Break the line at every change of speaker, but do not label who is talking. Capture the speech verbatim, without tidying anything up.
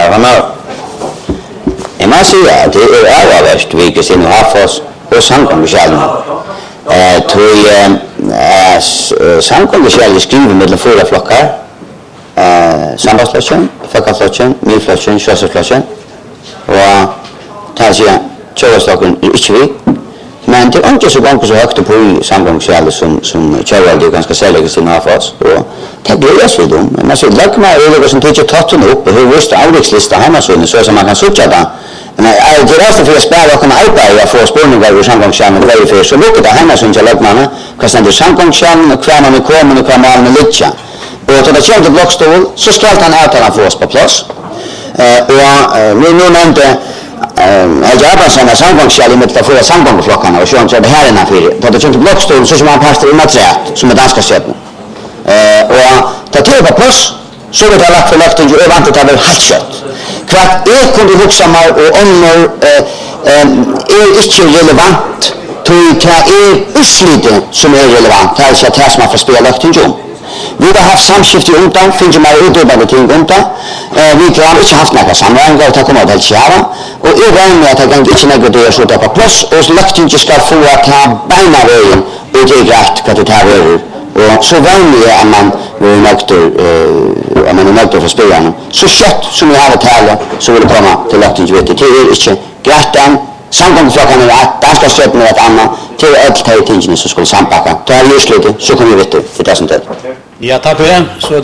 han har jeg må si at det er avverst vi ikke ser noe Hafors og samkommerskjellen. Eh, tror eh, samkommerskjellen skriver mellom fyra flokkar. Eh, Sambandsflokken, Folkeflokken, Milflokken, Sjøseflokken. Og tar seg Kjøverstokken er ikke vi. Men det er ikke så ganger så høyt på i samkommerskjellen som, som Kjøverstokken er ganske særlig sin Hafors. Og det blir jeg svidd om. Man sier, legg meg i det som tidligere tattene opp, og hun visste avvikslista hjemmesøyne, så som man kan suttje da. Men det er også for å spære åkken arbeid og få spørninger i samkommerskjellen og for, så lukket det hjemmesøyne til leggmane, hva stendt i samkommerskjellen, og hva man er kommet, og hva man er litt. Og til det kommer til blokkstol, så skal han avtalen få oss på plass. Uh, og uh, vi nå nevnte Helge Abrahamsen er samkommerskjell i mitt av fyra samkommerflokkene, og sånn så er det her innan fyra. Til det kommer til blokkstol, så kommer han pastor i Matreat, som er danska støtten. Uh, og til det på plass, så vil det ha lagt for løften, og jeg vant til å være helt kjøtt. Hva jeg kunne huske meg, og ånder uh, uh, er ikke relevant, til hva er uslite som er relevant, det er ikke det som man får spille løften om. Vi har haft samskift i omtalen, finner meg utøvende ting om det. Eh, vi har ikke haft noen sammenhenger, det kommer til å kjære. Og jeg regner med at jeg ikke nekker det å slutte på plass, og lagt ikke skal få å ta beina veien, og det er greit hva det tar over. Og så vanlig er at man er nøkter, uh, at man er nøkter for spillerne. Så kjøtt som vi har å tale, så vil det komme til lagt ikke vet det. Det er ikke greit den. Samkommerflokkene er et, danska støtten er et annet, til alle de tingene som skulle sampakke. Da har vi just litt, så kommer vi vidt til det som det.
Ja, takk for det. Så